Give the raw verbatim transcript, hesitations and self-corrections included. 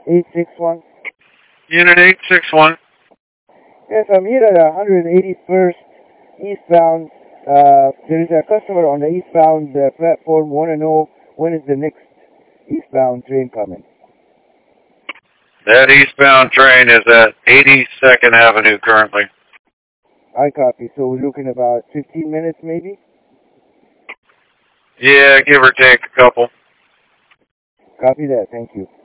eight six one. Unit eight six one. Yes, I'm here at one hundred eighty-first eastbound. Uh, there is a customer on the eastbound uh, platform. Want to know when is the next eastbound train coming? That eastbound train is at eighty-second Avenue currently. I copy. So we're looking about fifteen minutes maybe? Yeah, give or take a couple. Copy that. Thank you.